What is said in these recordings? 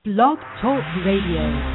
Blog Talk Radio.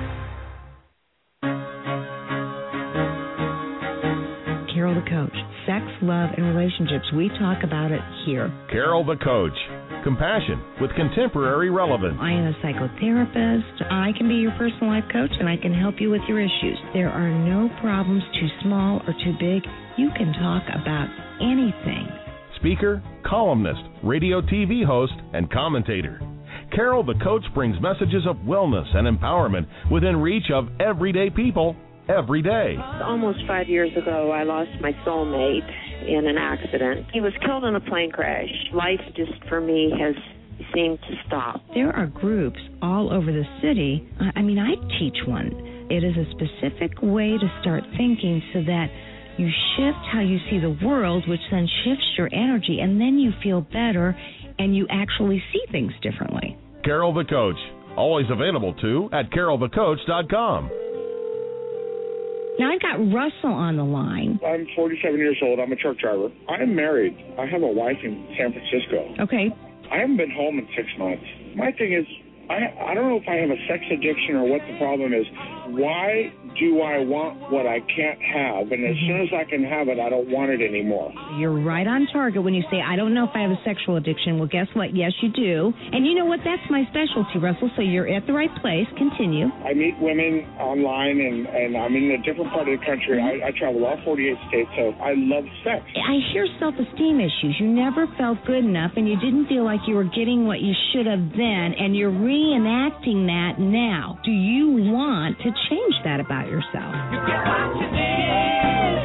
Carol the Coach. Sex, love, and relationships. We talk about it here. Carol the Coach. Compassion with contemporary relevance. I am a psychotherapist. I can be your personal life coach, and I can help you with your issues. There are no problems too small or too big. You can talk about anything. Speaker, columnist, radio TV host, and commentator. Carol the Coach brings messages of wellness and empowerment within reach of everyday people every day. Almost 5 years ago, I lost my soulmate in an accident. He was killed in a plane crash. Life just, for me, has seemed to stop. There are groups all over the city. I teach one. It is a specific way to start thinking so that you shift how you see the world, which then shifts your energy, and then you feel better and you actually see things differently. Carol the Coach, always available too at carolthecoach.com. Now I've got Russell on the line. I'm 47 years old. I'm a truck driver. I am married. I have a wife in San Francisco. Okay. I haven't been home in 6 months. My thing is, I don't know if I have a sex addiction or what the problem is. Why do I want what I can't have? And as soon as I can have it, I don't want it anymore. You're right on target when you say, I don't know if I have a sexual addiction. Well, guess what? Yes, you do. And you know what? That's my specialty, Russell, so you're at the right place. Continue. I meet women online, and I'm in a different part of the country. I travel all 48 states, so I love sex. I hear self-esteem issues. You never felt good enough, and you didn't feel like you were getting what you should have then, and you're reenacting that now. Do you want to change that about yourself? You get what you need.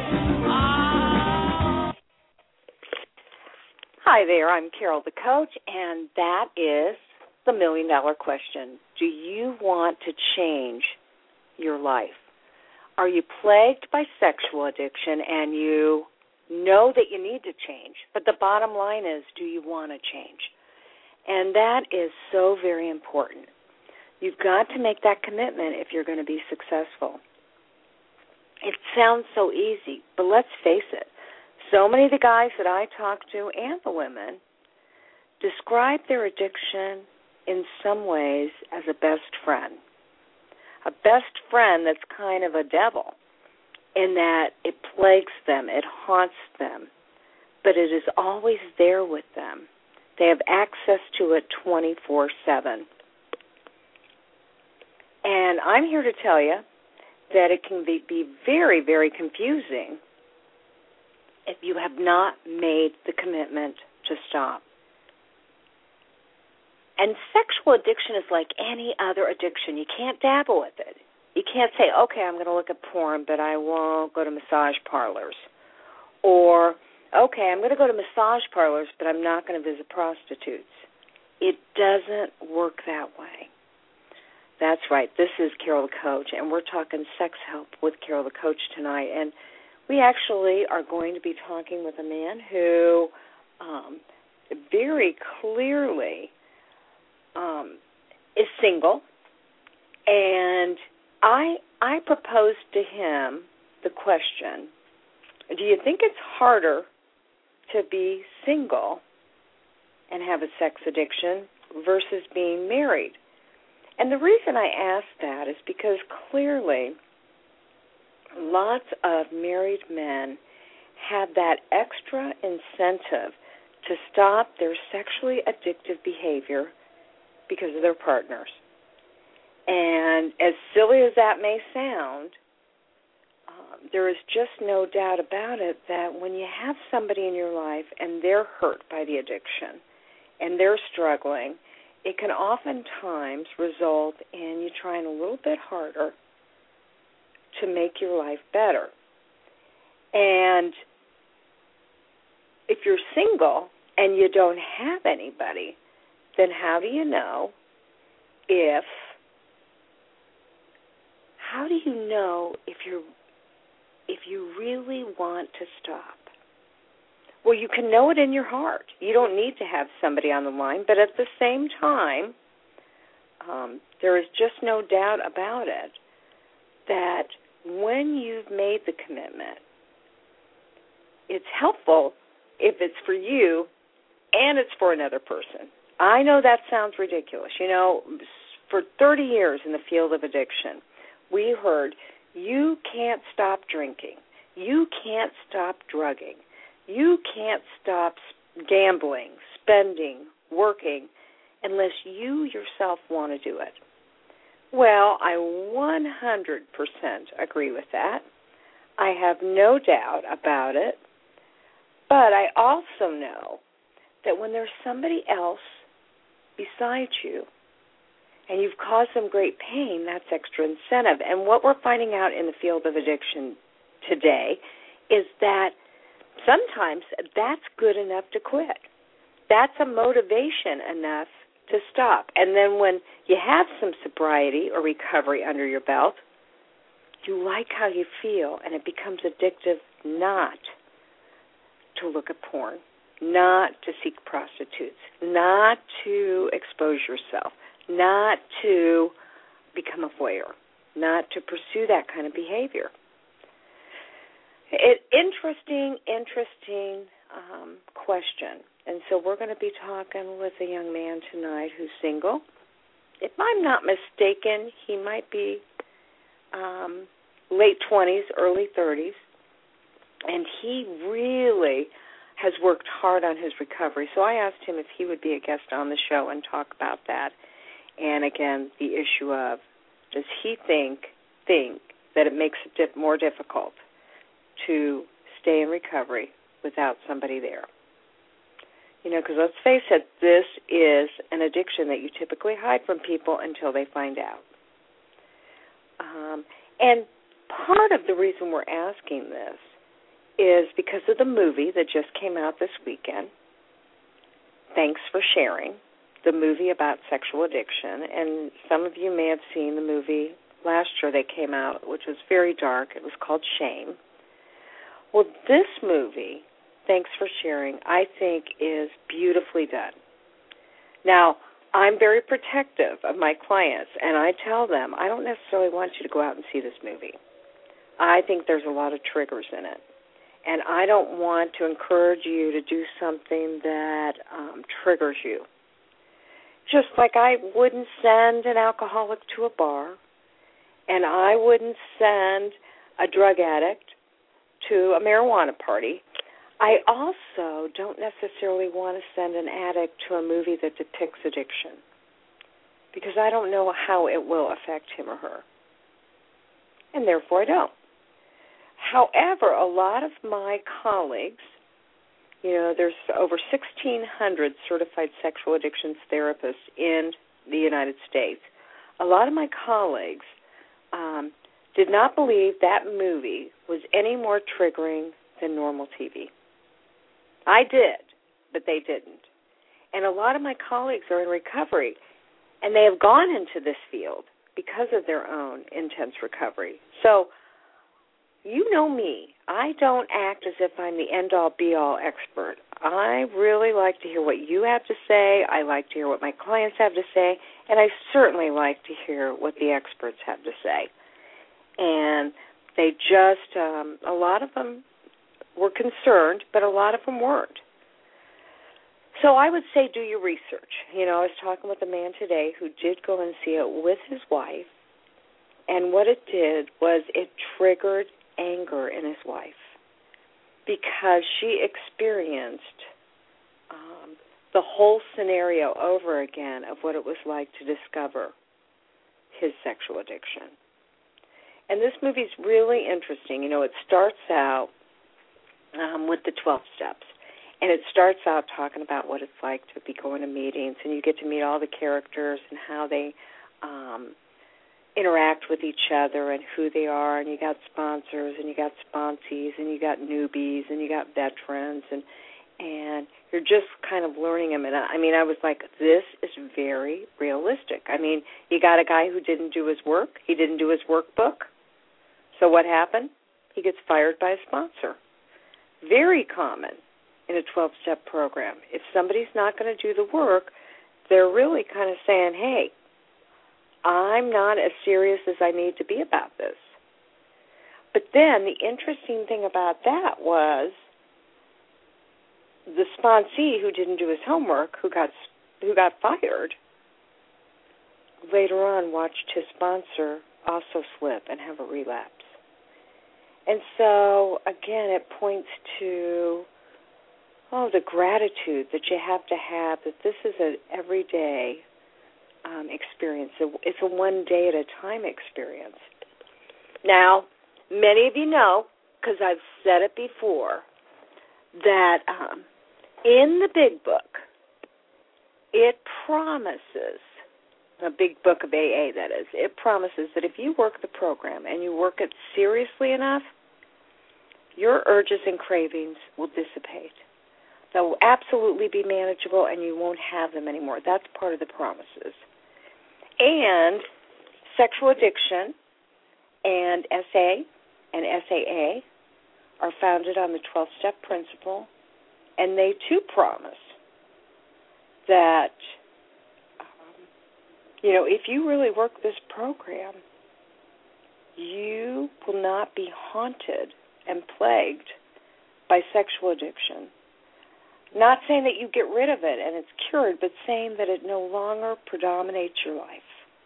Hi there, I'm Carol the Coach, and that is the $1 million question. Do you want to change your life? Are you plagued by sexual addiction and you know that you need to change? But the bottom line is, do you want to change? And that is so very important. You've got to make that commitment if you're going to be successful. It sounds so easy, but let's face it. So many of the guys that I talk to and the women describe their addiction in some ways as a best friend. A best friend that's kind of a devil in that it plagues them, it haunts them, but it is always there with them. They have access to it 24/7. And I'm here to tell you that it can be very, very confusing if you have not made the commitment to stop. And sexual addiction is like any other addiction. You can't dabble with it. You can't say, okay, I'm going to look at porn, but I won't go to massage parlors. Or, okay, I'm going to go to massage parlors, but I'm not going to visit prostitutes. It doesn't work that way. That's right. This is Carol the Coach, and we're talking sex help with Carol the Coach tonight. And we actually are going to be talking with a man who very clearly is single. And I proposed to him the question, do you think it's harder to be single and have a sex addiction versus being married? And the reason I ask that is because clearly lots of married men have that extra incentive to stop their sexually addictive behavior because of their partners. And as silly as that may sound, there is just no doubt about it that when you have somebody in your life and they're hurt by the addiction and they're struggling, it can oftentimes result in you trying a little bit harder to make your life better. And if you're single and you don't have anybody, then how do you know if you really want to stop? Well, you can know it in your heart. You don't need to have somebody on the line, but at the same time, there is just no doubt about it that when you've made the commitment, it's helpful if it's for you and it's for another person. I know that sounds ridiculous. You know, for 30 years in the field of addiction, we heard, you can't stop drinking. You can't stop drugging. You can't stop gambling, spending, working, unless you yourself want to do it. Well, I 100% agree with that. I have no doubt about it. But I also know that when there's somebody else beside you and you've caused them great pain, that's extra incentive. And what we're finding out in the field of addiction today is that sometimes that's good enough to quit. That's a motivation enough to stop. And then when you have some sobriety or recovery under your belt, you like how you feel, and it becomes addictive not to look at porn, not to seek prostitutes, not to expose yourself, not to become a voyeur, not to pursue that kind of behavior. Interesting question. And so we're going to be talking with a young man tonight who's single. If I'm not mistaken, he might be late 20s, early 30s. And he really has worked hard on his recovery. So I asked him if he would be a guest on the show and talk about that. And, again, the issue of, does he think that it makes it more difficult to stay in recovery without somebody there? You know, because let's face it, this is an addiction that you typically hide from people until they find out. And part of the reason we're asking this is because of the movie that just came out this weekend. Thanks for sharing. The movie about sexual addiction. And some of you may have seen the movie last year that came out, which was very dark. It was called Shame. Well, this movie, Thanks for Sharing, I think is beautifully done. Now, I'm very protective of my clients, and I tell them, I don't necessarily want you to go out and see this movie. I think there's a lot of triggers in it, and I don't want to encourage you to do something that triggers you. Just like I wouldn't send an alcoholic to a bar, and I wouldn't send a drug addict to a marijuana party, I also don't necessarily want to send an addict to a movie that depicts addiction because I don't know how it will affect him or her, and therefore I don't. However, a lot of my colleagues, you know, there's over 1,600 certified sexual addictions therapists in the United States. A lot of my colleagues did not believe that movie was any more triggering than normal TV. I did, but they didn't. And a lot of my colleagues are in recovery, and they have gone into this field because of their own intense recovery. So, you know me. I don't act as if I'm the end-all, be-all expert. I really like to hear what you have to say. I like to hear what my clients have to say, and I certainly like to hear what the experts have to say. And they just, a lot of them were concerned, but a lot of them weren't. So I would say do your research. You know, I was talking with a man today who did go and see it with his wife, and what it did was it triggered anger in his wife because she experienced the whole scenario over again of what it was like to discover his sexual addiction. And this movie's really interesting. You know, it starts out with the 12 steps. And it starts out talking about what it's like to be going to meetings, and you get to meet all the characters and how they interact with each other and who they are, and you got sponsors and you got sponsees and you got newbies and you got veterans, and you're just kind of learning them. And I mean, I was like, this is very realistic. I mean, you got a guy who didn't do his work. He didn't do his workbook. So what happened? He gets fired by a sponsor. Very common in a 12-step program. If somebody's not going to do the work, they're really kind of saying, hey, I'm not as serious as I need to be about this. But then the interesting thing about that was the sponsee who didn't do his homework, who got fired, later on watched his sponsor also slip and have a relapse. And so, again, it points to, the gratitude that you have to have, that this is an everyday experience. It's a one-day-at-a-time experience. Now, many of you know, because I've said it before, that in the Big Book, it promises, a Big Book of AA, that is, it promises that if you work the program and you work it seriously enough, your urges and cravings will dissipate. They'll absolutely be manageable and you won't have them anymore. That's part of the promises. And sexual addiction and SA and SAA are founded on the 12-step principle, and they too promise that, if you really work this program, you will not be haunted and plagued by sexual addiction. Not saying that you get rid of it and it's cured, but saying that it no longer predominates your life.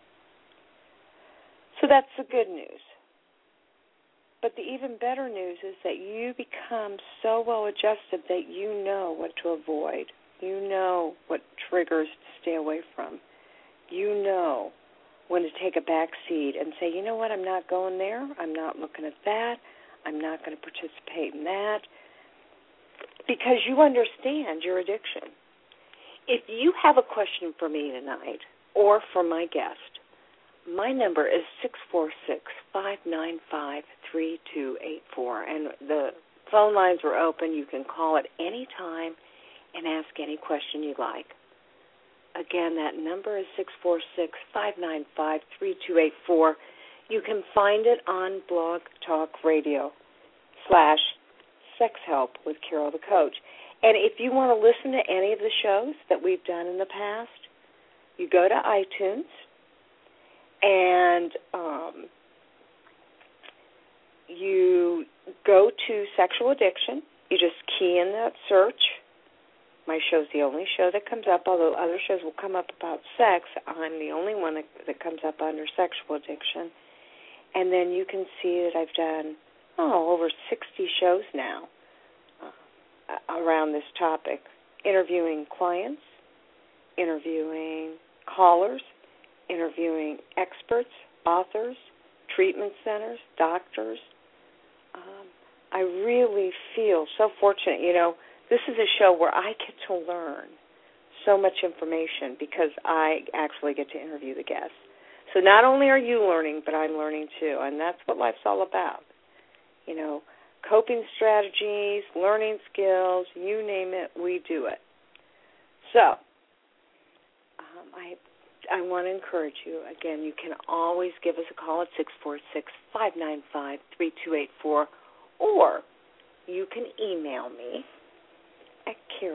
So that's the good news. But the even better news is that you become so well adjusted that you know what to avoid. You know what triggers to stay away from. You know when to take a back seat and say, you know what, I'm not going there. I'm not looking at that. I'm not going to participate in that. Because you understand your addiction. If you have a question for me tonight or for my guest, my number is 646-595-3284, and the phone lines are open. You can call at any time and ask any question you like. Again, that number is 646-595-3284. You can find it on Blog Talk Radio /Sex Help with Carol the Coach. And if you want to listen to any of the shows that we've done in the past, you go to iTunes and you go to sexual addiction. You just key in that search. My show's the only show that comes up, although other shows will come up about sex. I'm the only one that comes up under sexual addiction. And then you can see that I've done, over 60 shows now around this topic, interviewing clients, interviewing callers, interviewing experts, authors, treatment centers, doctors. I really feel so fortunate. This is a show where I get to learn so much information because I actually get to interview the guests. So not only are you learning, but I'm learning too, and that's what life's all about. Coping strategies, learning skills, you name it, we do it. So I want to encourage you, again, you can always give us a call at 646-595-3284, or you can email me at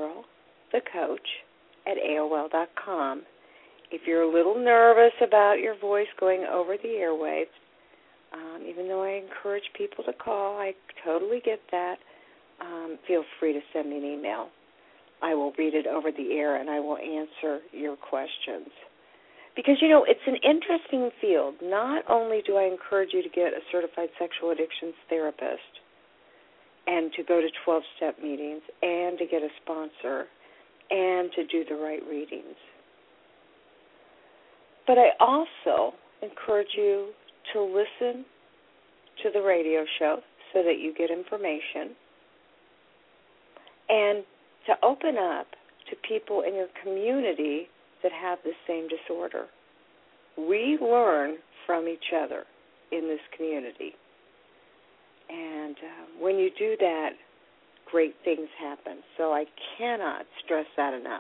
carolthecoach@AOL.com. If you're a little nervous about your voice going over the airwaves, even though I encourage people to call, I totally get that, feel free to send me an email. I will read it over the air and I will answer your questions. Because, it's an interesting field. Not only do I encourage you to get a certified sexual addictions therapist and to go to 12-step meetings and to get a sponsor and to do the right readings, but I also encourage you to listen to the radio show so that you get information and to open up to people in your community that have the same disorder. We learn from each other in this community. And when you do that, great things happen. So I cannot stress that enough.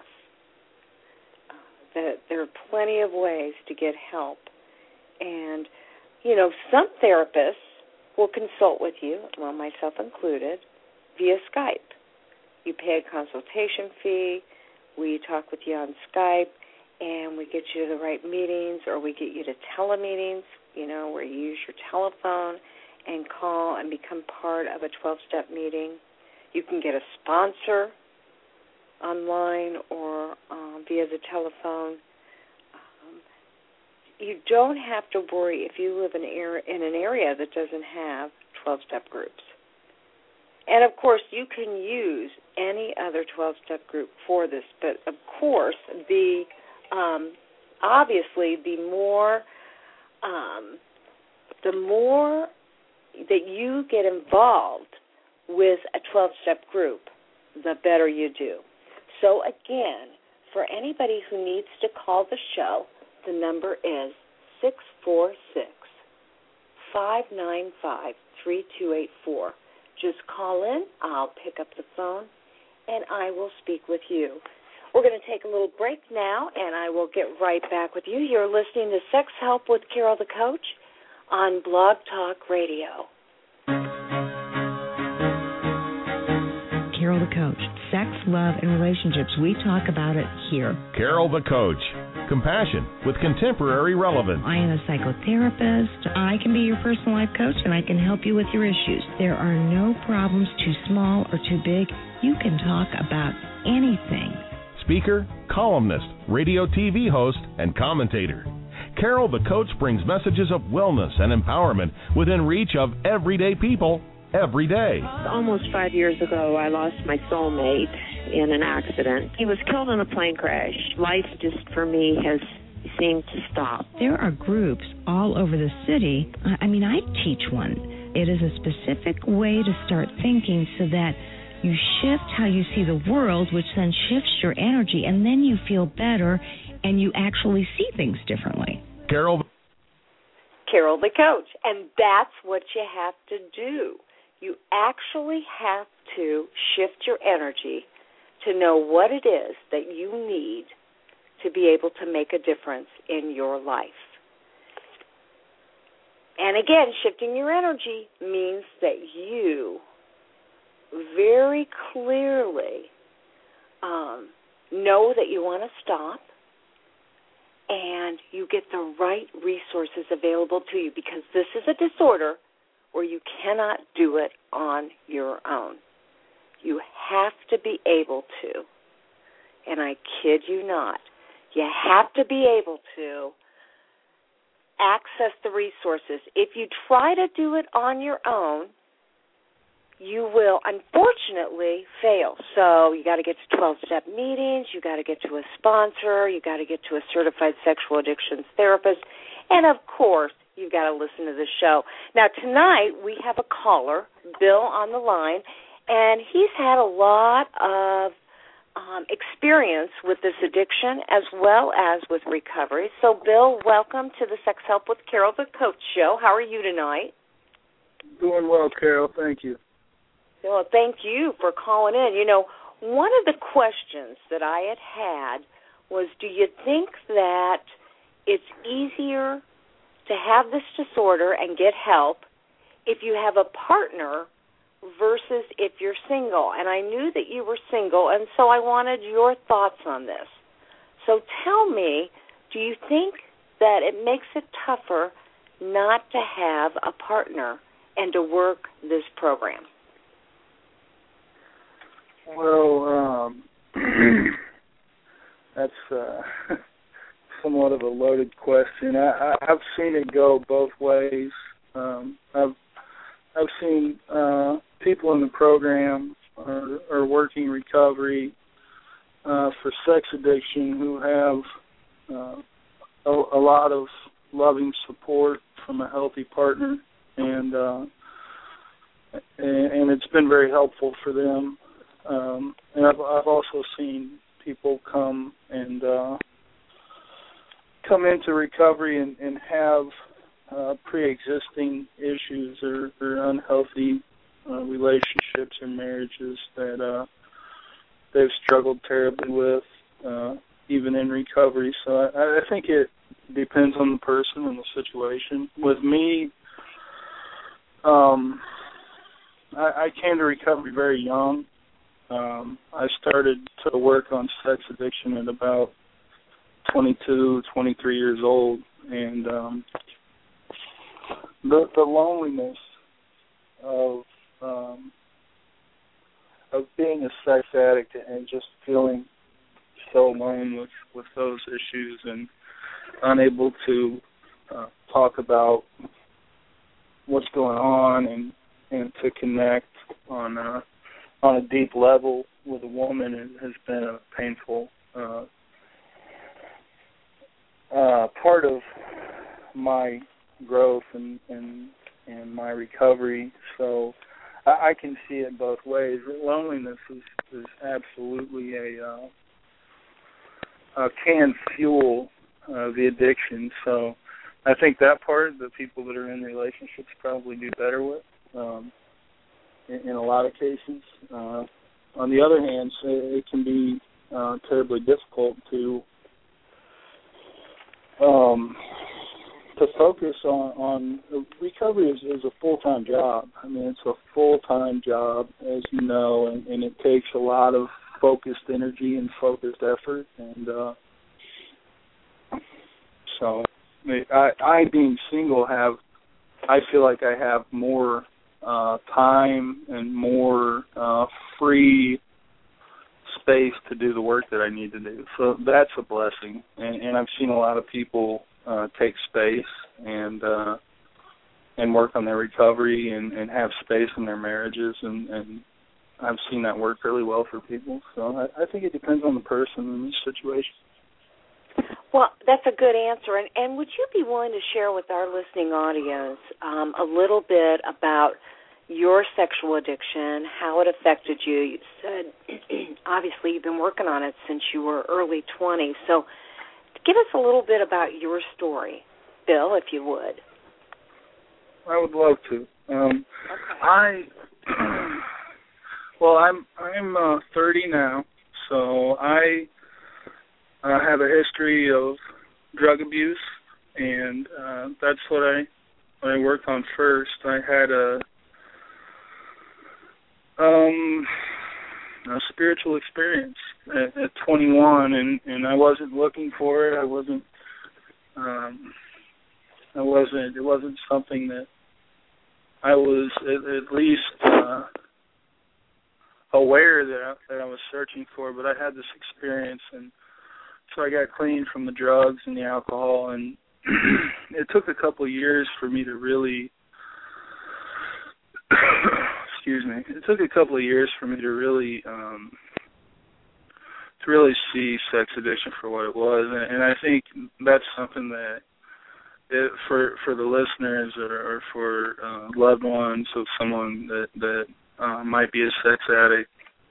That there are plenty of ways to get help. And, some therapists will consult with you, well, myself included, via Skype. You pay a consultation fee, we talk with you on Skype, and we get you to the right meetings, or we get you to telemeetings, where you use your telephone and call and become part of a 12-step meeting. You can get a sponsor online or via the telephone. you don't have to worry if you live in an area that doesn't have 12-step groups. And, of course, you can use any other 12-step group for this. But, of course, obviously the more that you get involved with a 12-step group, the better you do. So, again, for anybody who needs to call the show, the number is 646-595-3284. Just call in, I'll pick up the phone, and I will speak with you. We're going to take a little break now, and I will get right back with you. You're listening to Sex Help with Carol the Coach on Blog Talk Radio. Carol the Coach. Sex, love, and relationships. We talk about it here. Carol the Coach. Compassion with contemporary relevance. I am a psychotherapist. I can be your personal life coach, and I can help you with your issues. There are no problems too small or too big. You can talk about anything. Speaker, columnist, radio TV host, and commentator. Carol the Coach brings messages of wellness and empowerment within reach of everyday people every day. Almost 5 years ago, I lost my soulmate in an accident. He was killed in a plane crash. Life just, for me, has seemed to stop. There are groups all over the city. I teach one. It is a specific way to start thinking so that you shift how you see the world, which then shifts your energy, and then you feel better and you actually see things differently. Carol the Coach. And that's what you have to do. You actually have to shift your energy to know what it is that you need to be able to make a difference in your life. And again, shifting your energy means that you very clearly know that you want to stop, and you get the right resources available to you, because this is a disorder where you cannot do it on your own. You have to be able to, and I kid you not, you have to be able to access the resources. If you try to do it on your own, you will unfortunately fail. So you got to get to 12-step meetings, you got to get to a sponsor, you got to get to a certified sexual addictions therapist, and of course, you've got to listen to the show. Now, tonight we have a caller, Bill, on the line, and he's had a lot of experience with this addiction as well as with recovery. So, Bill, welcome to the Sex Help with Carol the Coach show. How are you tonight? Doing well, Carol. Thank you. Well, thank you for calling in. You know, one of the questions that I had was, do you think that it's easier to have this disorder and get help if you have a partner versus if you're single? And I knew that you were single, and so I wanted your thoughts on this. So tell me, do you think that it makes it tougher not to have a partner and to work this program? Well, that's somewhat of a loaded question. I've seen it go both ways. I've seen people in the program or working recovery for sex addiction who have a lot of loving support from a healthy partner, and it's been very helpful for them. And I've also seen people come into recovery and have pre-existing issues or unhealthy relationships or marriages that they've struggled terribly with, even in recovery. So I think it depends on the person and the situation. With me, I came to recovery very young. I started to work on sex addiction at about 22, 23 years old, and the loneliness of being a sex addict and just feeling so alone with those issues, and unable to talk about what's going on and to connect on a deep level with a woman has been a painful part of my growth and my recovery. So I can see it both ways. Loneliness is absolutely can fuel the addiction. So I think that part, the people that are in relationships probably do better with in a lot of cases. On the other hand, it can be terribly difficult to focus on recovery is a full-time job. I mean, it's a full-time job, as you know, and it takes a lot of focused energy and focused effort. And so I being single, I feel like I have more time and more free space to do the work that I need to do. So that's a blessing. And I've seen a lot of people take space and work on their recovery and have space in their marriages, and I've seen that work really well for people. So I think it depends on the person and the situation. Well, that's a good answer. And would you be willing to share with our listening audience a little bit about your sexual addiction, how it affected you? You said, obviously, you've been working on it since you were early 20s. So give us a little bit about your story, Bill, if you would. I would love to. Okay. I'm 30 now, so I have a history of drug abuse, and that's what I worked on first. I had a spiritual experience at 21, and I wasn't looking for it. It wasn't something that I was at least aware that I was searching for, but I had this experience, and so I got clean from the drugs and the alcohol, and it took a couple of years for me to really It took a couple of years for me to really see sex addiction for what it was, and I think that's something that for the listeners or for loved ones of someone that might be a sex addict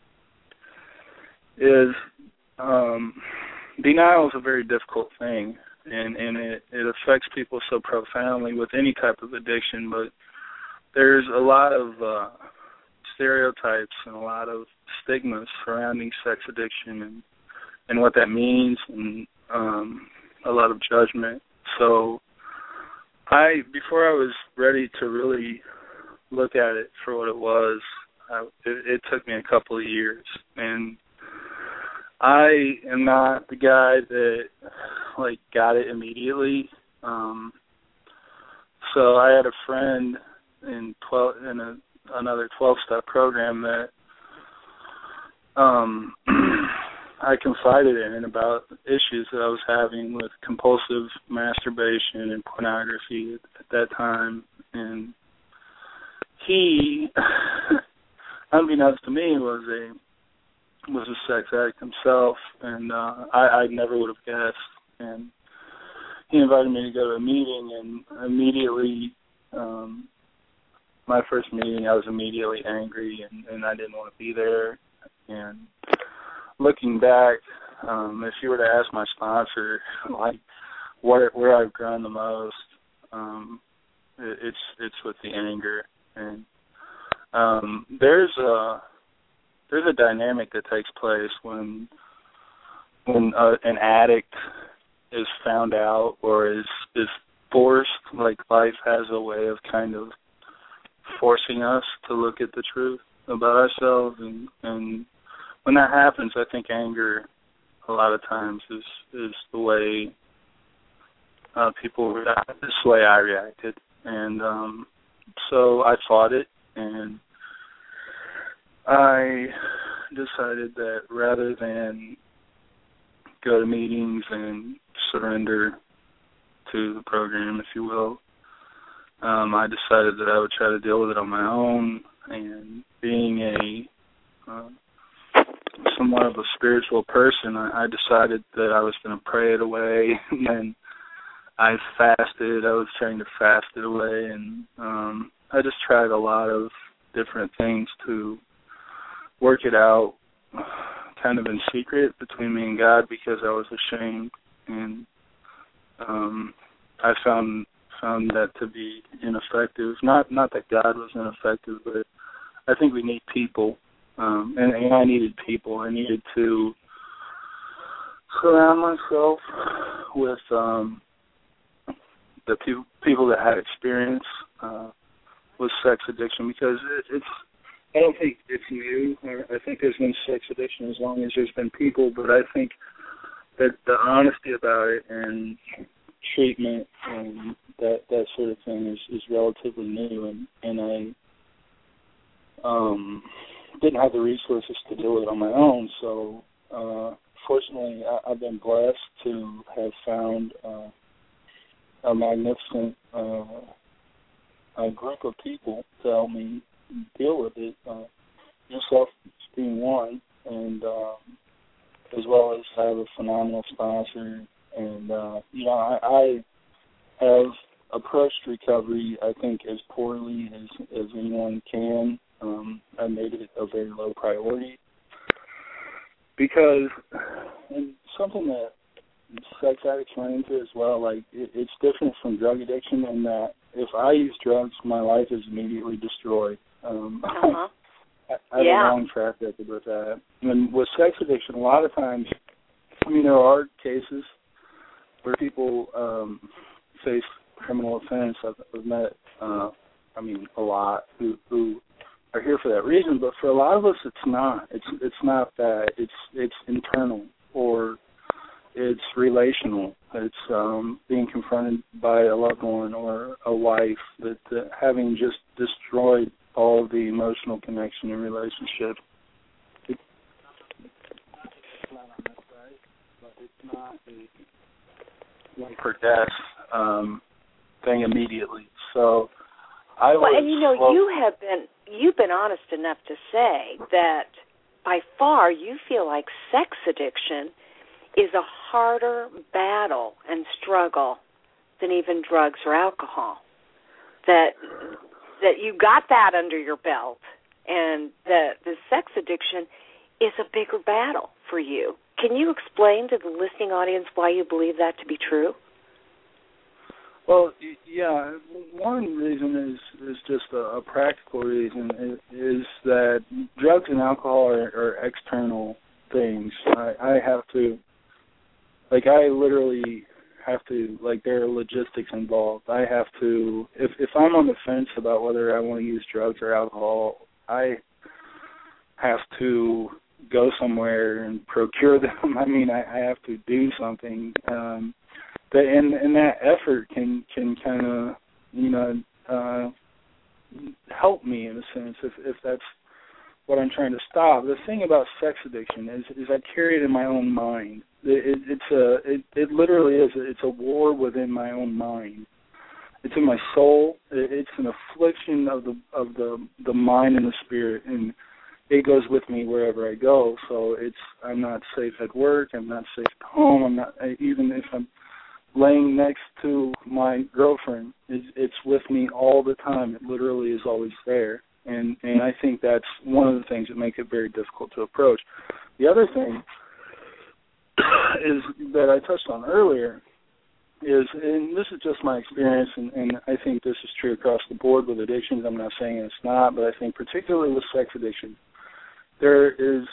is denial is a very difficult thing, and it affects people so profoundly with any type of addiction, but there's a lot of stereotypes and a lot of stigmas surrounding sex addiction and what that means, and a lot of judgment. So before I was ready to really look at it for what it was, it took me a couple of years, and I am not the guy that got it immediately. So I had a friend in another 12-step program that I confided in about issues that I was having with compulsive masturbation and pornography at that time, and he, unbeknownst to me, was a sex addict himself, and I never would have guessed. And he invited me to go to a meeting, and immediately, my first meeting, I was immediately angry, and I didn't want to be there. And looking back, if you were to ask my sponsor, where I've grown the most, it's with the anger. And there's a dynamic that takes place when an addict is found out or is forced. Like, life has a way of kind of forcing us to look at the truth about ourselves, and when that happens, I think anger a lot of times is the way people react. This is the way I reacted, and so I fought it, and I decided that rather than go to meetings and surrender to the program, if you will, I decided that I would try to deal with it on my own. And being somewhat of a spiritual person, I decided that I was going to pray it away. And then I fasted. I was trying to fast it away. And I just tried a lot of different things to work it out, kind of in secret between me and God, because I was ashamed. And I found that to be ineffective. Not that God was ineffective, but I think we need people, and I needed people. I needed to surround myself with the people that had experience with sex addiction, because I don't think it's new. I think there's been sex addiction as long as there's been people, but I think that the honesty about it and treatment and that sort of thing is relatively new, and I didn't have the resources to do it on my own. So fortunately, I've been blessed to have found a magnificent group of people to help me deal with it. Yourself being one, and as well as I have a phenomenal sponsor. And, I have approached recovery, I think, as poorly as anyone can. I made it a very low priority because, and something that sex addicts run into as well, like, it's different from drug addiction in that if I use drugs, my life is immediately destroyed. I have a long track record with that. And with sex addiction, a lot of times, there are cases where people face criminal offense. I've met, a lot who are here for that reason. But for a lot of us, it's not. It's not that. It's internal, or it's relational. It's being confronted by a loved one or a wife that having just destroyed all of the emotional connection and relationship. It's not on that side, but it's not a one per death thing immediately. So I was. And you've been honest enough to say that by far you feel like sex addiction is a harder battle and struggle than even drugs or alcohol. That you got that under your belt, and that the sex addiction is a bigger battle for you. Can you explain to the listening audience why you believe that to be true? Well, yeah, one reason is just a practical reason, is that drugs and alcohol are external things. I have to, I literally have to, there are logistics involved. I have to, if I'm on the fence about whether I want to use drugs or alcohol, I have to go somewhere and procure them. I have to do something. And that effort can kind of, help me in a sense if that's what I'm trying to stop. The thing about sex addiction is I carry it in my own mind. It literally is. It's a war within my own mind. It's in my soul. It's an affliction of the mind and the spirit, and it goes with me wherever I go. So I'm not safe at work. I'm not safe at home. I'm not, even if I'm laying next to my girlfriend, it's with me all the time. It literally is always there. And I think that's one of the things that make it very difficult to approach. The other thing is that I touched on earlier is, and this is just my experience, and I think this is true across the board with addictions. I'm not saying it's not, but I think particularly with sex addiction, there is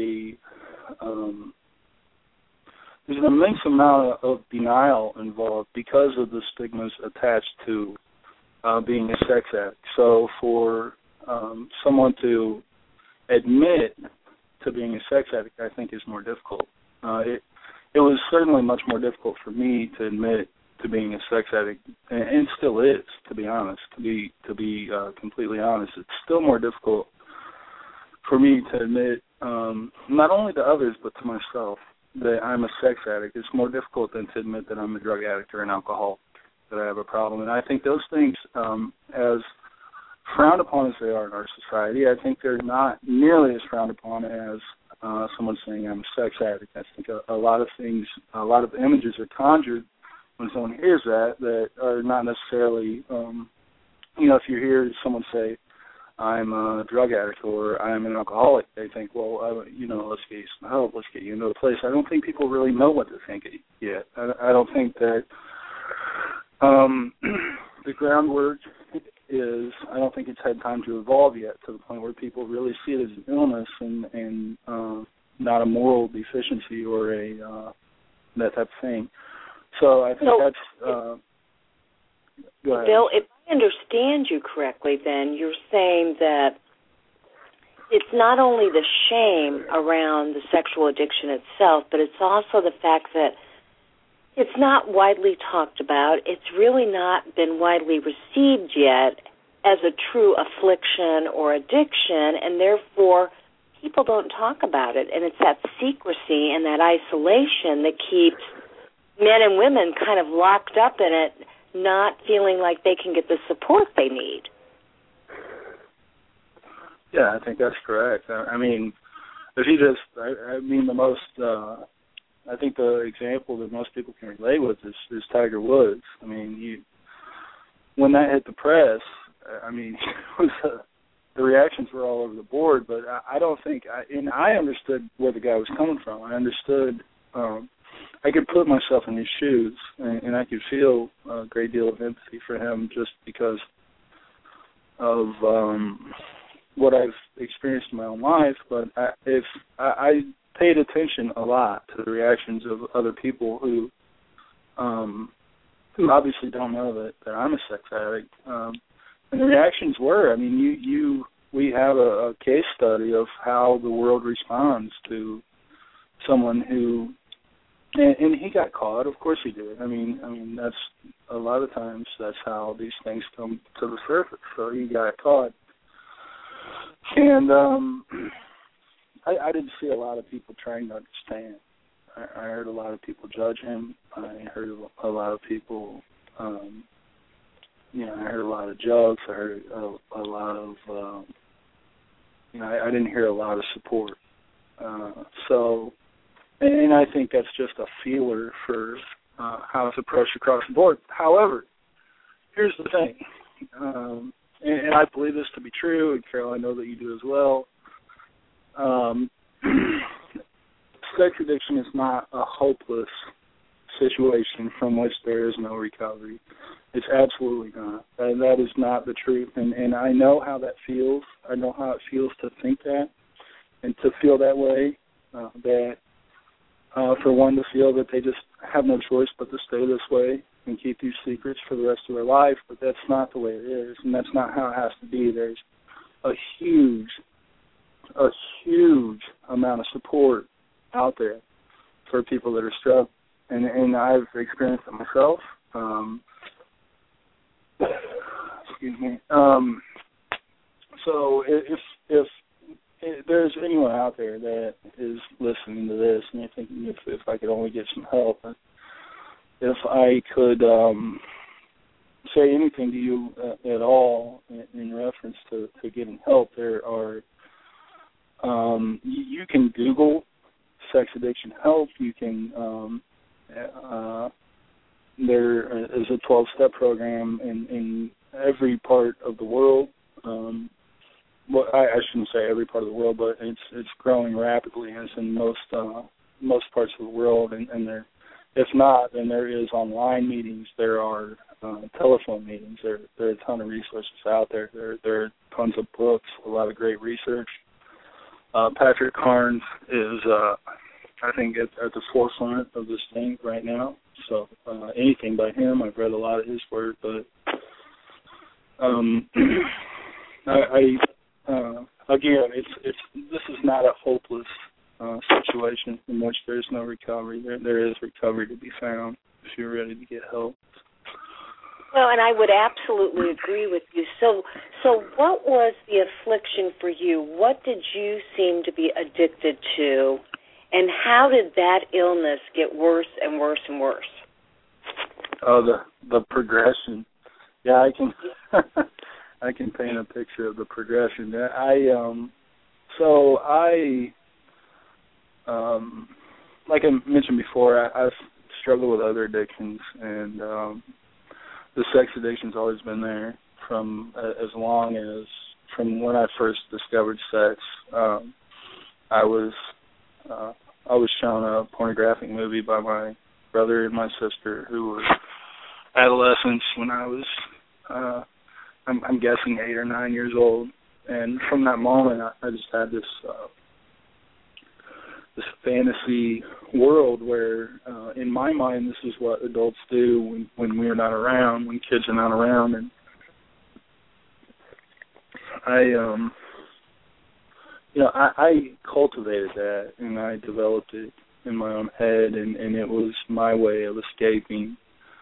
there's an immense amount of denial involved because of the stigmas attached to being a sex addict. So for someone to admit to being a sex addict, I think, is more difficult. It was certainly much more difficult for me to admit to being a sex addict, and still is, to be honest. To be completely honest, it's still more difficult for me to admit, not only to others but to myself, that I'm a sex addict. It's more difficult than to admit that I'm a drug addict or an alcoholic. that I have a problem. And I think those things, as frowned upon as they are in our society, I think they're not nearly as frowned upon as someone saying I'm a sex addict. I think a lot of things, a lot of images are conjured when someone hears that are not necessarily, if you hear someone say, I'm a drug addict or I'm an alcoholic, they think, well, let's get you some help, let's get you into a place. I don't think people really know what to think yet. I don't think that the groundwork I don't think it's had time to evolve yet to the point where people really see it as an illness and not a moral deficiency or that type of thing. So I think that's... go ahead. Bill, if I understand you correctly, then you're saying that it's not only the shame around the sexual addiction itself, but it's also the fact that it's not widely talked about. It's really not been widely received yet as a true affliction or addiction, and therefore people don't talk about it. And it's that secrecy and that isolation that keeps men and women kind of locked up in it, not feeling like they can get the support they need. Yeah, I think that's correct. I mean, if you just, the most, I think the example that most people can relate with is Tiger Woods. I mean, when that hit the press, the reactions were all over the board, but I don't think, I understood where the guy was coming from. I understood, I could put myself in his shoes, and I could feel a great deal of empathy for him just because of what I've experienced in my own life. But I paid attention a lot to the reactions of other people who obviously don't know that I'm a sex addict. And the reactions were, we have a case study of how the world responds to someone who, and he got caught. Of course he did. I mean, that's a lot of times that's how these things come to the surface. So he got caught, and I didn't see a lot of people trying to understand. I heard a lot of people judge him. I heard a lot of people, I heard a lot of jokes. I heard a lot of, I didn't hear a lot of support. And I think that's just a feeler for how it's approached across the board. However, here's the thing, and I believe this to be true, and Carol, I know that you do as well. Sex addiction is not a hopeless situation from which there is no recovery. It's absolutely not. And that is not the truth. And I know how that feels. I know how it feels to think that and to feel that way, for one to feel that they just have no choice but to stay this way and keep these secrets for the rest of their life. But that's not the way it is, and that's not how it has to be. There's a huge amount of support out there for people that are struggling, and I've experienced it myself. Excuse me. So if there's anyone out there that is listening to this and you're thinking if I could only get some help, if I could say anything to you at all in reference to getting help, there are you can Google sex addiction help. You can there is a 12-step program in every part of the world. Well, I shouldn't say every part of the world, but it's growing rapidly. It's in most parts of the world, and there, if not, then there is online meetings. There are telephone meetings. There are a ton of resources out there. There are tons of books, a lot of great research. Patrick Carnes is, I think, at the forefront of this thing right now. So anything by him, I've read a lot of his work, but again, this is not a hopeless situation in which there's no recovery. There is recovery to be found if you're ready to get help. Well, and I would absolutely agree with you. So what was the affliction for you? What did you seem to be addicted to? And how did that illness get worse and worse and worse? the progression. Yeah, I can I can paint a picture of the progression. Like I mentioned before, I've struggled with other addictions, and the sex addiction's always been there from when I first discovered sex. I was shown a pornographic movie by my brother and my sister, who were adolescents when I was, I'm guessing 8 or 9 years old. And from that moment, I just had this fantasy world where, in my mind, this is what adults do when we're not around, when kids are not around. And I cultivated that, and I developed it in my own head, and it was my way of escaping,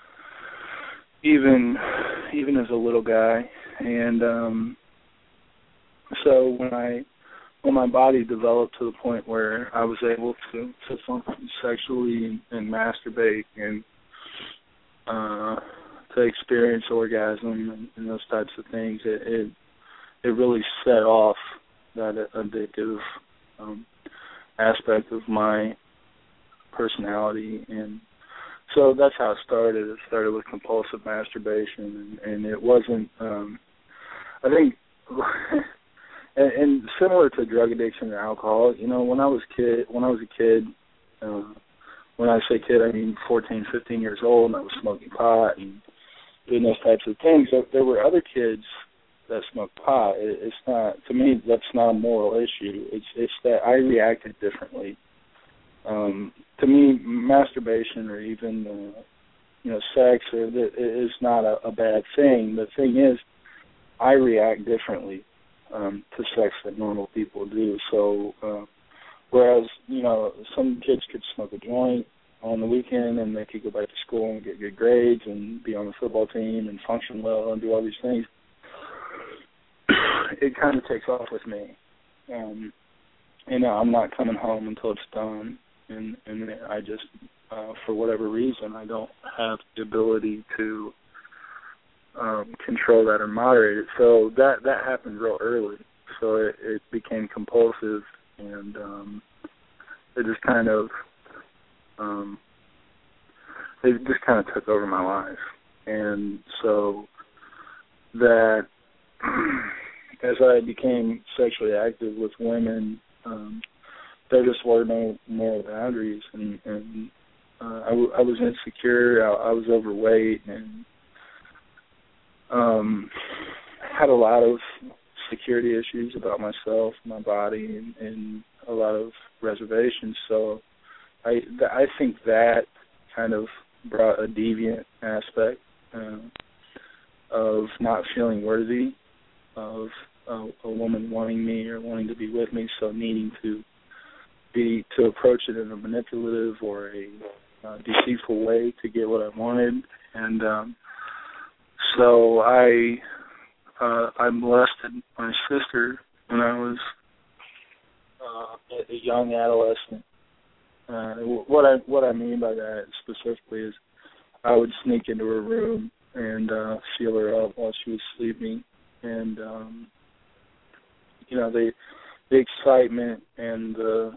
even as a little guy. And so when my body developed to the point where I was able to function sexually and masturbate and to experience orgasm and those types of things, it really set off that addictive aspect of my personality. And so that's how it started. It started with compulsive masturbation, and it wasn't, I think, and similar to drug addiction and alcohol, when I was a kid, when I say kid, I mean 14, 15 years old, and I was smoking pot and doing those types of things. There were other kids that smoked pot. It's not, to me, that's not a moral issue. It's that I reacted differently. To me, masturbation or even sex is not a bad thing. The thing is, I react differently to sex than normal people do. So whereas some kids could smoke a joint on the weekend and they could go back to school and get good grades and be on the football team and function well and do all these things, it kind of takes off with me. I'm not coming home until it's done, and I just, for whatever reason, I don't have the ability to control that or moderate it. So that happened real early. So it became compulsive, and it just kind of took over my life. And so that as I became sexually active with women, there just were no moral boundaries, and I was insecure. I was overweight, and had a lot of security issues about myself, my body, and a lot of reservations. So I think that kind of brought a deviant aspect of not feeling worthy of a woman wanting me or wanting to be with me, so needing to approach it in a manipulative or a deceitful way to get what I wanted. And so I molested my sister when I was a young adolescent. What I mean by that specifically is I would sneak into her room and feel her up while she was sleeping, and the excitement and the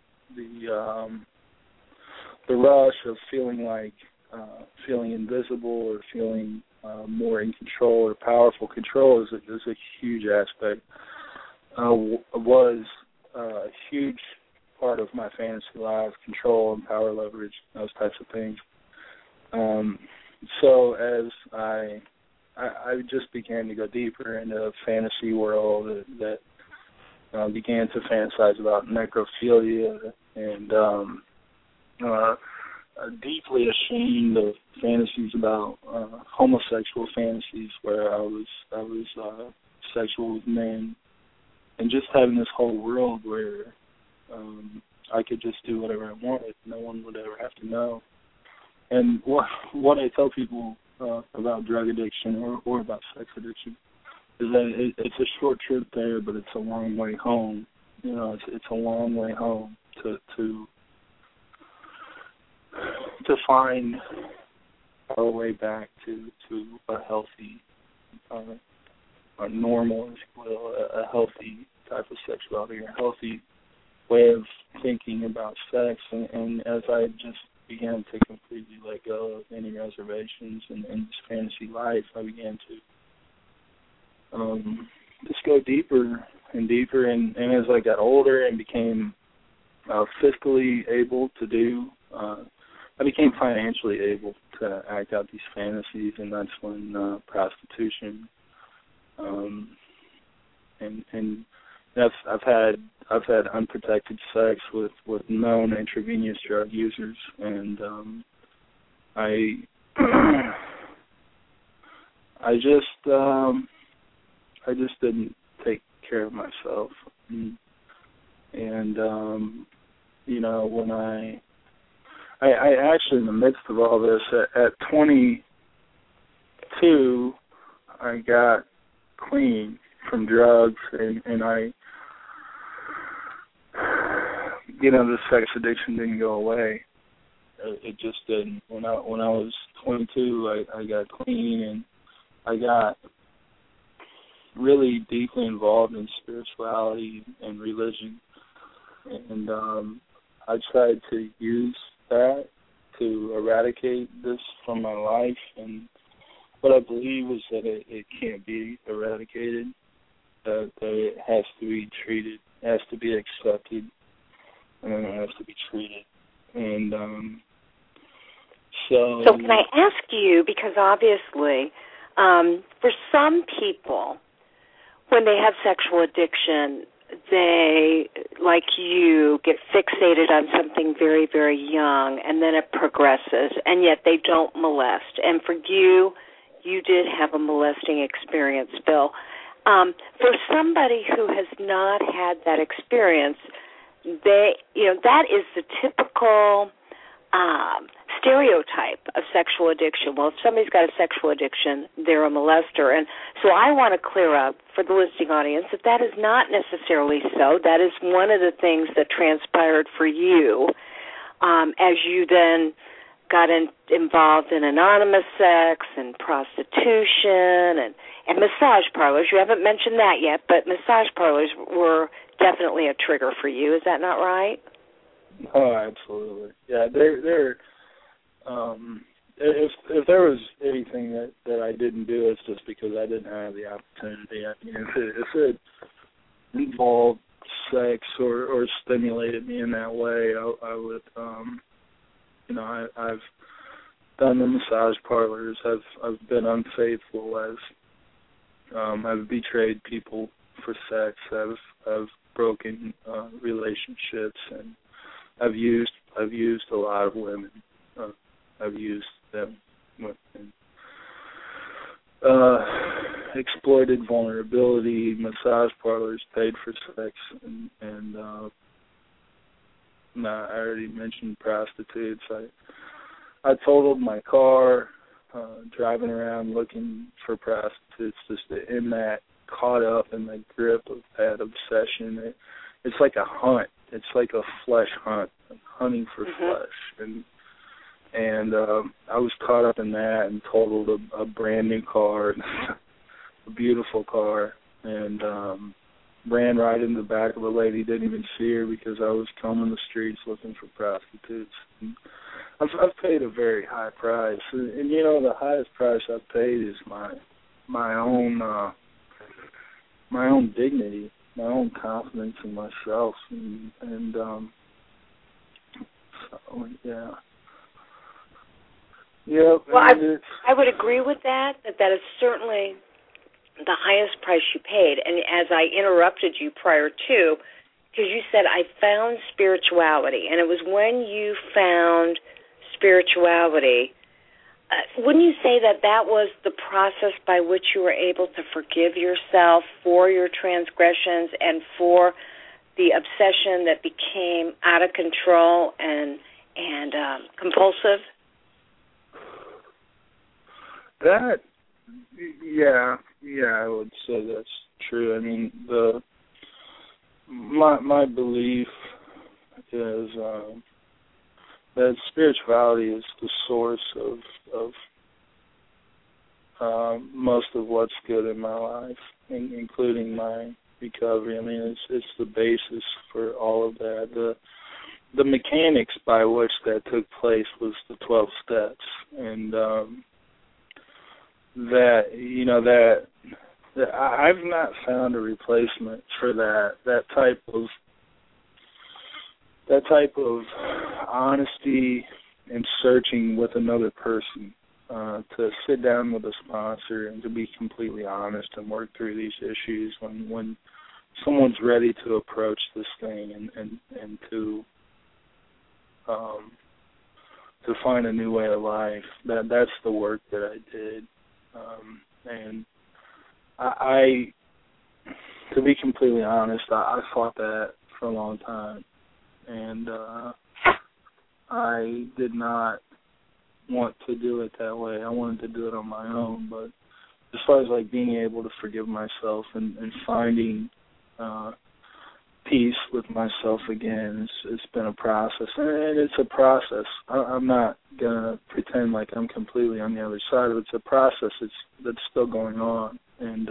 rush of feeling invisible or feeling more in control or powerful control is a huge aspect. Was a huge part of my fantasy life, control and power leverage, those types of things. So as I just began to go deeper into a fantasy world that began to fantasize about necrophilia and deeply ashamed of fantasies about homosexual fantasies where I was sexual with men, and just having this whole world where I could just do whatever I wanted. No one would ever have to know. And what I tell people about drug addiction or about sex addiction is that it's a short trip there, but it's a long way home. It's a long way home to find our way back to a healthy, a normal, if you will, a healthy type of sexuality, a healthy way of thinking about sex. And as I just began to completely let go of any reservations and this fantasy life, I began to just go deeper and deeper. And as I got older and became fiscally able to do, I became financially able to act out these fantasies, and that's when prostitution and that's I've had unprotected sex with known intravenous drug users, and I just didn't take care of myself, and you know, when I actually, in the midst of all this, at 22, I got clean from drugs, and I, you know, the sex addiction didn't go away. It just didn't. When I was 22, I got clean, and I got really deeply involved in spirituality and religion, and I tried to use that to eradicate this from my life, and what I believe is that it can't be eradicated, that it has to be treated, it has to be accepted, and then it has to be treated. And so can I ask you, because obviously for some people, when they have sexual addiction, they, like you, get fixated on something very, very young, and then it progresses, and yet they don't molest. And for you, you did have a molesting experience, Bill. For somebody who has not had that experience, they, you know, that is the typical stereotype of sexual addiction. Well, if somebody's got a sexual addiction, they're a molester. And so I want to clear up for the listening audience that is not necessarily so. That is one of the things that transpired for you as you then got involved in anonymous sex and prostitution and massage parlors. You haven't mentioned that yet, but massage parlors were definitely a trigger for you. Is that not right? Oh, absolutely. Yeah, they're if there was anything that I didn't do, it's just because I didn't have the opportunity. I mean, if it involved sex or stimulated me in that way, I would, you know, I've done the massage parlors. I've been unfaithful. I've betrayed people for sex. I've broken relationships, and I've used a lot of women. I've used them and exploited vulnerability. Massage parlors paid for sex, and I already mentioned prostitutes. I totaled my car, driving around looking for prostitutes, just in that, caught up in the grip of that obsession. It's like a hunt. It's like a flesh hunt, hunting for flesh. And I was caught up in that and totaled a brand new car, a beautiful car, and ran right in the back of a lady. Didn't even see her because I was combing the streets looking for prostitutes. And I've paid a very high price, and you know, the highest price I've paid is my own dignity, my own confidence in myself, and so yeah. Yep. Well, I would agree with that is certainly the highest price you paid. And as I interrupted you prior to, because you said, I found spirituality, and it was when you found spirituality, wouldn't you say that was the process by which you were able to forgive yourself for your transgressions and for the obsession that became out of control and compulsive? That, yeah, I would say that's true. I mean, my belief is that spirituality is the source of most of what's good in my life, including my recovery. I mean, it's the basis for all of that. The mechanics by which that took place was the 12 steps, and that I've not found a replacement for that type of honesty and searching with another person, to sit down with a sponsor and to be completely honest and work through these issues when someone's ready to approach this thing and to find a new way of life. That's the work that I did, and I to be completely honest, I fought that for a long time, and I did not want to do it that way. I wanted to do it on my own, but as far as like being able to forgive myself and finding peace with myself again, it's been a process, and it's a process. I'm not gonna pretend like I'm completely on the other side of it. It's a process that's still going on, and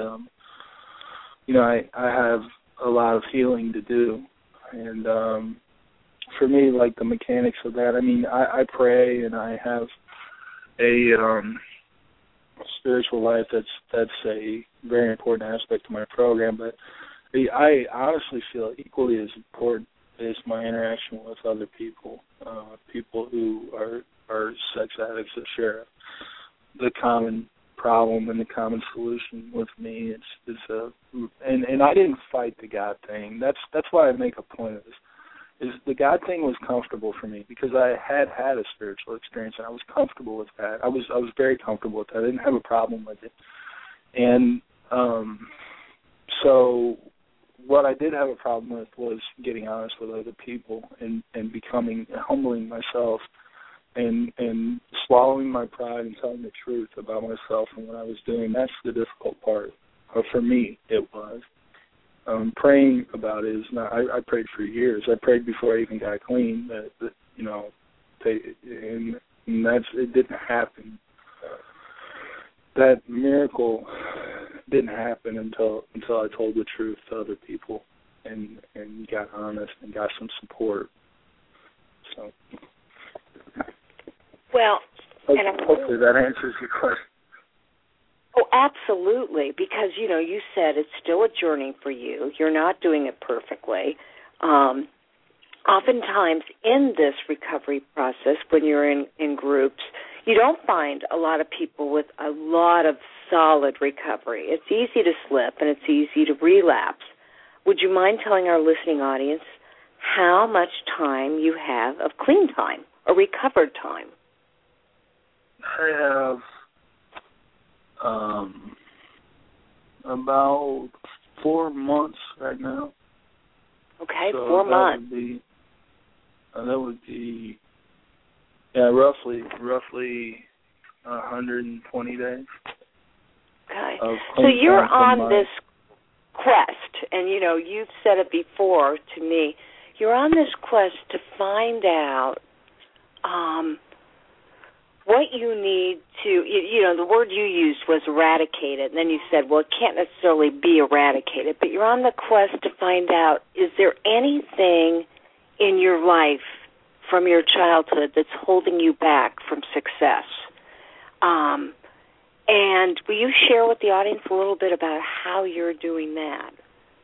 I have a lot of healing to do, and for me, like the mechanics of that, I mean, I pray and I have a spiritual life that's a very important aspect of my program, but I honestly feel equally as important is my interaction with other people, people who are sex addicts that share the common problem and the common solution with me. And I didn't fight the God thing. That's why I make a point of this. Is the God thing was comfortable for me because I had a spiritual experience and I was comfortable with that. I was very comfortable with that. I didn't have a problem with it. And so what I did have a problem with was getting honest with other people and humbling myself and swallowing my pride and telling the truth about myself and what I was doing. That's the difficult part. For me, it was. Praying about it is not. I prayed for years. I prayed before I even got clean. And it didn't happen. That miracle didn't happen until I told the truth to other people and got honest and got some support. So, well, hopefully that answers your question. Oh, absolutely, because, you said it's still a journey for you. You're not doing it perfectly. Oftentimes in this recovery process, when you're in groups, you don't find a lot of people with a lot of solid recovery. It's easy to slip and it's easy to relapse. Would you mind telling our listening audience how much time you have of clean time or recovered time? I have about 4 months right now. Okay, so 4 months. That would be roughly 120 days. Okay. So you're on this quest, and you've said it before to me. You're on this quest to find out what you need to, the word you used was eradicated, and then you said, well, it can't necessarily be eradicated, but you're on the quest to find out, is there anything in your life from your childhood that's holding you back from success? And will you share with the audience a little bit about how you're doing that?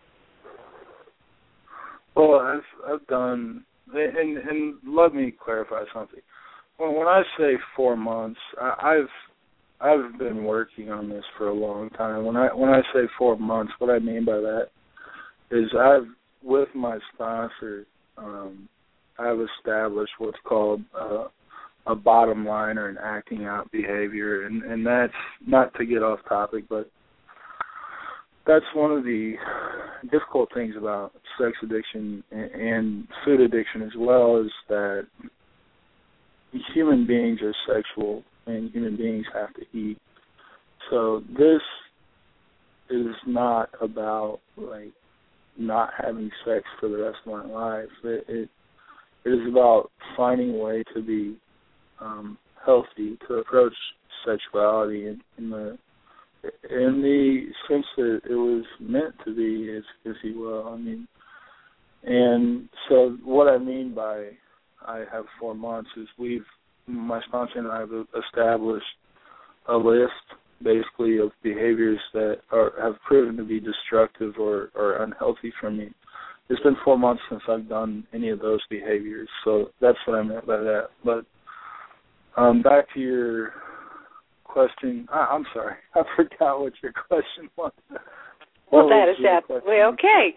Well, I've done, and let me clarify something. When I say 4 months, I've been working on this for a long time. When I say 4 months, what I mean by that is with my sponsor, I've established what's called a bottom line or an acting out behavior, and that's not to get off topic, but that's one of the difficult things about sex addiction and food addiction as well, is that human beings are sexual and human beings have to eat. So this is not about like not having sex for the rest of my life. It is about finding a way to be healthy, to approach sexuality in the in the sense that it was meant to be, if you will. I mean, and so what I mean by I have 4 months is my sponsor and I have established a list, basically, of behaviors that have proven to be destructive or unhealthy for me. It's been 4 months since I've done any of those behaviors, so that's what I meant by that. But back to your question. I'm sorry, I forgot what your question was. Well, that is absolutely okay.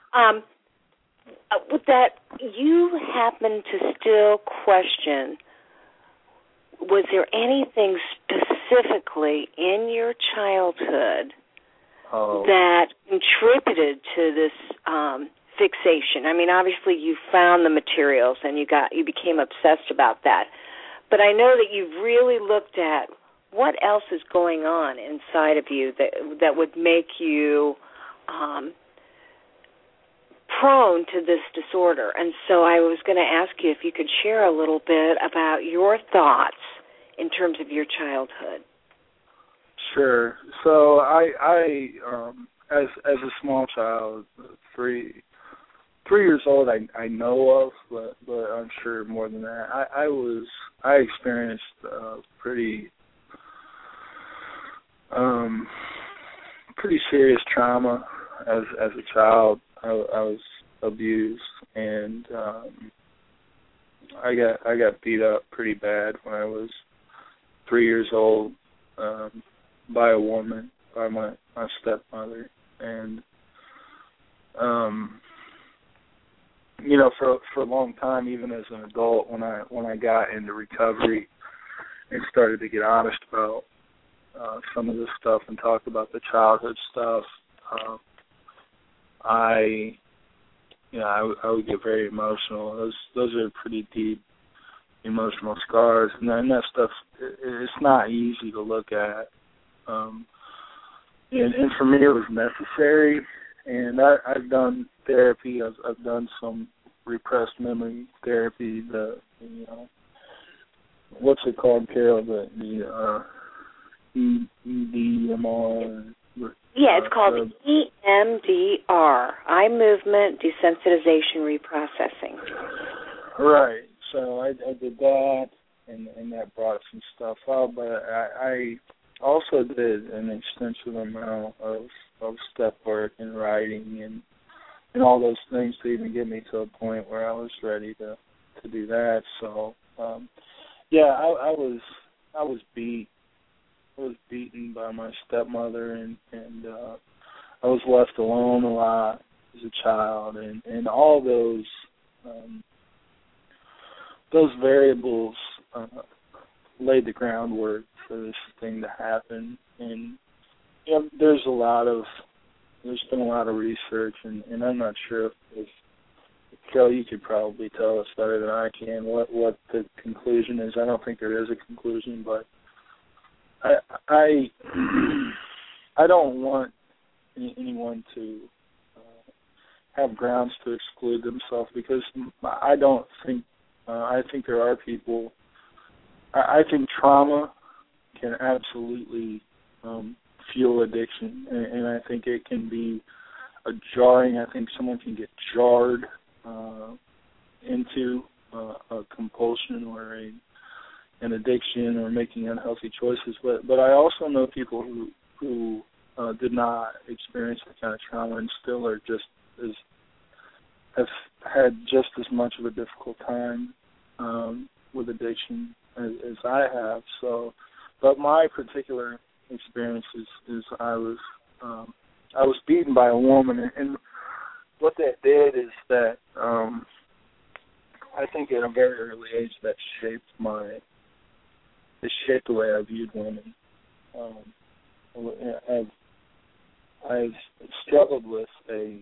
With that, you happen to still question, was there anything specifically in your childhood that contributed to this fixation? I mean, obviously you found the materials and you became obsessed about that. But I know that you've really looked at what else is going on inside of you that would make you prone to this disorder. And so I was going to ask you if you could share a little bit about your thoughts in terms of your childhood. Sure. So I as a small child, 3 years old, I know of, but I'm sure more than that. I experienced pretty serious trauma as a child. I was abused, and I got beat up pretty bad when I was 3 years old by a woman, by my stepmother, and you know, for a long time, even as an adult, when I got into recovery and started to get honest about some of this stuff and talk about the childhood stuff, I would get very emotional. Those are pretty deep emotional scars, and that stuff, it's not easy to look at. And for me, it was necessary. And I've done therapy. I've done some repressed memory therapy. What's it called, Carol? The EMDR. Yeah, it's called EMDR, Eye Movement Desensitization Reprocessing. Right. So I did that, and that brought some stuff up. But I also did an extensive amount of step work and writing and all those things to even get me to a point where I was ready to do that. So I was beat. I was beaten by my stepmother, and I was left alone a lot as a child, and all those variables laid the groundwork for this thing to happen. And there's been a lot of research, and I'm not sure if Carol, you could probably tell us better than I can what the conclusion is. I don't think there is a conclusion, but I don't want anyone to have grounds to exclude themselves, because I don't think I think there are people. I think trauma can absolutely fuel addiction, and I think it can be jarring. I think someone can get jarred into a compulsion or an addiction or making unhealthy choices. But I also know people who did not experience that kind of trauma and still are have had just as much of a difficult time with addiction as I have. So, but my particular experience is I was beaten by a woman, and what that did is that I think at a very early age that shaped the way I viewed women. I've struggled with a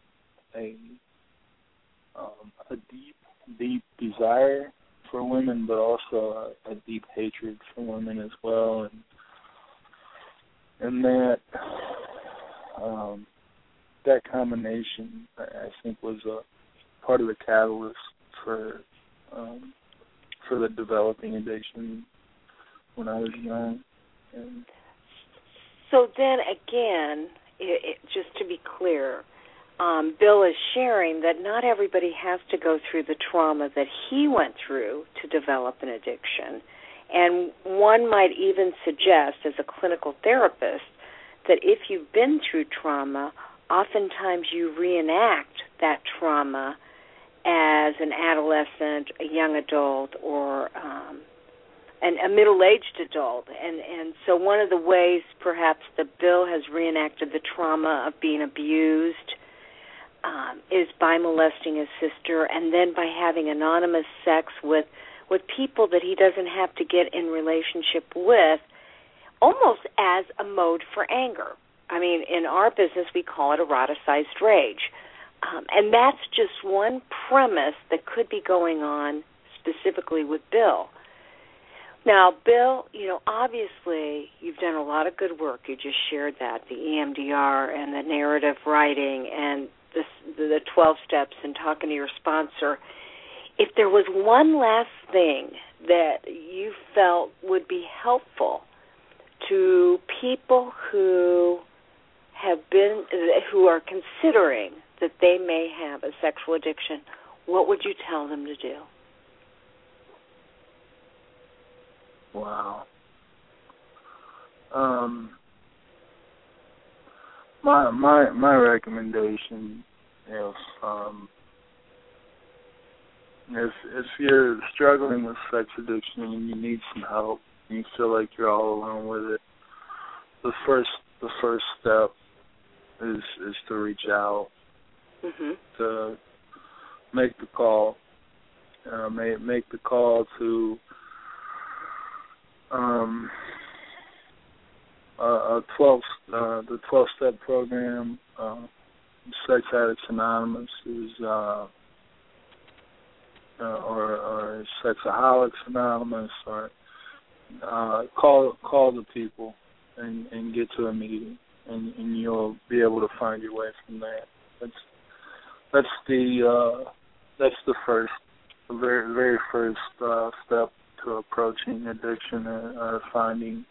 deep desire for women, but also a deep hatred for women as well, and that combination, I think, was a part of the catalyst for the developing addiction when I was young. And So then again, just to be clear, Bill is sharing that not everybody has to go through the trauma that he went through to develop an addiction. And one might even suggest, as a clinical therapist, that if you've been through trauma, oftentimes you reenact that trauma as an adolescent, a young adult, or a middle-aged adult. And so one of the ways perhaps that Bill has reenacted the trauma of being abused is by molesting his sister, and then by having anonymous sex with people that he doesn't have to get in relationship with, almost as a mode for anger. I mean, in our business, we call it eroticized rage. And that's just one premise that could be going on specifically with Bill. Now, Bill, obviously you've done a lot of good work. You just shared that, the EMDR and the narrative writing and the 12 steps and talking to your sponsor. If there was one last thing that you felt would be helpful to people who are considering that they may have a sexual addiction, what would you tell them to do? Wow. My recommendation is if you're struggling with sex addiction and you need some help and you feel like you're all alone with it, the first step is to reach out, to make the call. Make the call to the 12-step program. Sex Addicts Anonymous is or Sexaholics Anonymous, or call the people and get to a meeting, and you'll be able to find your way from there. That's the very very first step to approaching addiction, finding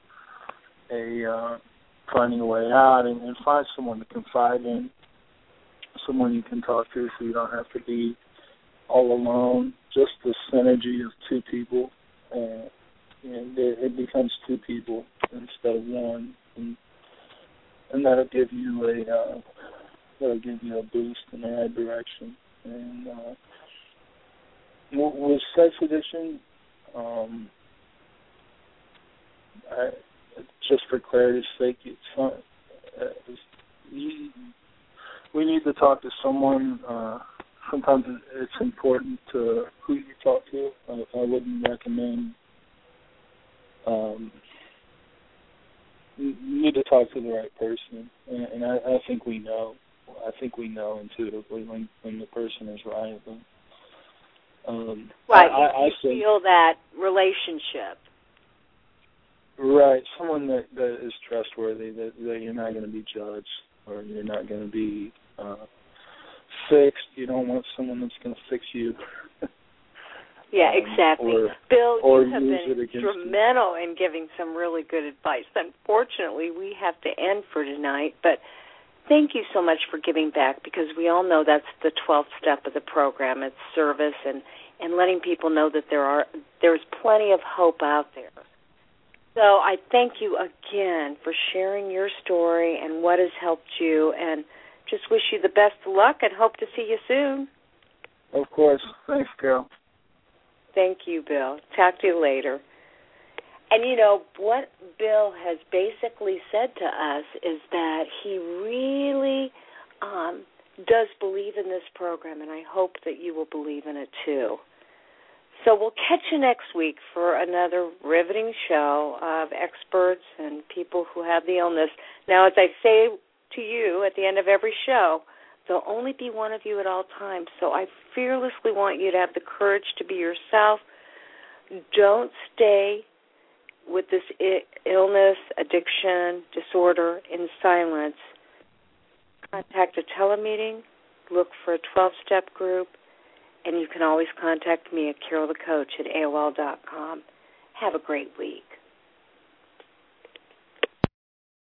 a way out, and find someone to confide in, someone you can talk to, so you don't have to be all alone. Just the synergy of two people, and it becomes two people instead of one, and that'll give you a boost in the right direction. And with sex addiction, just for clarity's sake, we need to talk to someone. Sometimes it's important to who you talk to. I wouldn't recommend. You need to talk to the right person, and I think we know. I think we know intuitively when the person is right. Right, you feel that relationship. Right, someone that is trustworthy, that you're not going to be judged, or you're not going to be fixed. You don't want someone that's going to fix you. Yeah, exactly. Bill, you have been instrumental in giving some really good advice. Unfortunately, we have to end for tonight, but thank you so much for giving back, because we all know that's the 12th step of the program. It's service and letting people know that there's plenty of hope out there. So I thank you again for sharing your story and what has helped you, and just wish you the best of luck and hope to see you soon. Of course. Thanks, Carol. Thank you, Bill. Talk to you later. And, what Bill has basically said to us is that he really does believe in this program, and I hope that you will believe in it too. So we'll catch you next week for another riveting show of experts and people who have the illness. Now, as I say to you at the end of every show, there'll only be one of you at all times, so I fearlessly want you to have the courage to be yourself. Don't stay with this illness, addiction, disorder in silence. Contact a telemeeting, look for a 12-step group, and you can always contact me at carolthecoach@AOL.com. Have a great week.